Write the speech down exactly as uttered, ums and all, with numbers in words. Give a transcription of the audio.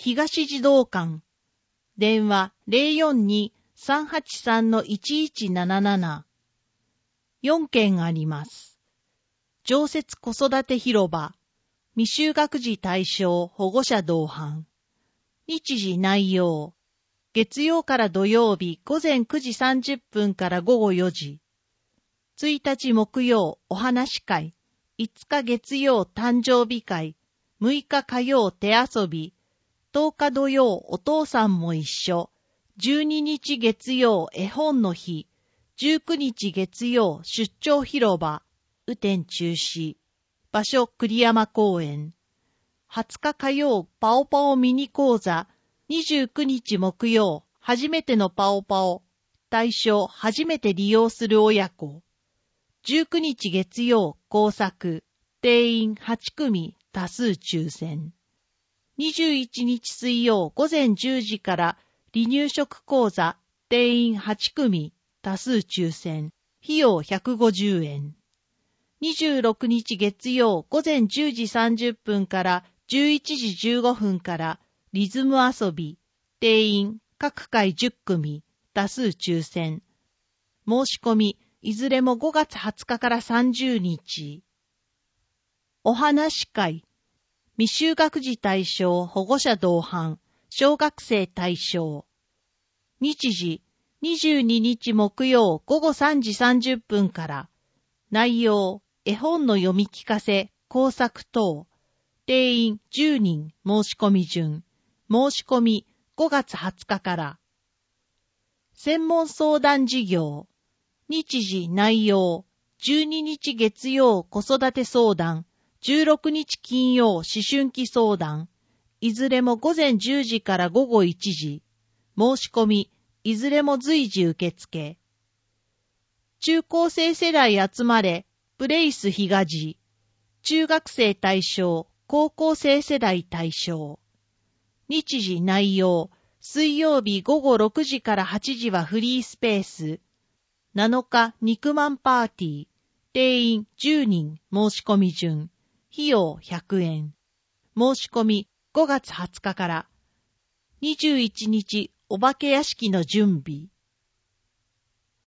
東児童館。電話 ゼロよんに さんはちさん いちいちなななな。よんけんあります。常設子育て広場。未就学児対象保護者同伴。日時内容。月曜から土曜日午前くじさんじゅっぷんから午後よじ。ついたち木曜お話会。いつか月曜誕生日会。むいか火曜手遊び。とおか土曜お父さんも一緒。じゅうににち月曜絵本の日。じゅうくにち月曜出張広場。雨天中止。場所栗山公園。はつか火曜パオパオミニ講座。にじゅうくにち木曜初めてのパオパオ。対象初めて利用する親子。じゅうくにち月曜工作。定員はちくみ多数抽選。にじゅういちにち水曜午前じゅうじから離乳食講座。定員はちくみ多数抽選。費用ひゃくごじゅうえん。にじゅうろくにち月曜午前じゅうじさんじゅっぷんからじゅういちじじゅうごふんからリズム遊び。定員各回じゅっくみ多数抽選。申し込みいずれもごがつはつかからさんじゅうにち。お話会。未就学児対象保護者同伴。小学生対象。日時にじゅうににち木曜午後さんじさんじゅっぷんから。内容絵本の読み聞かせ工作等。定員じゅうにん申し込み順。申し込みごがつはつかから。専門相談事業。日時内容。じゅうににち月曜子育て相談。じゅうろくにち金曜思春期相談。いずれも午前じゅうじから午後いちじ。申し込み。いずれも随時受付。中高生世代集まれ。プレイスひがじ。中学生対象。高校生世代対象。日時内容。水曜日午後ろくじからはちじはフリースペース。なのか肉まんパーティー。定員じゅうにん申し込み順。費用ひゃくえん。申し込みごがつはつかから。にじゅういちにちお化け屋敷の準備。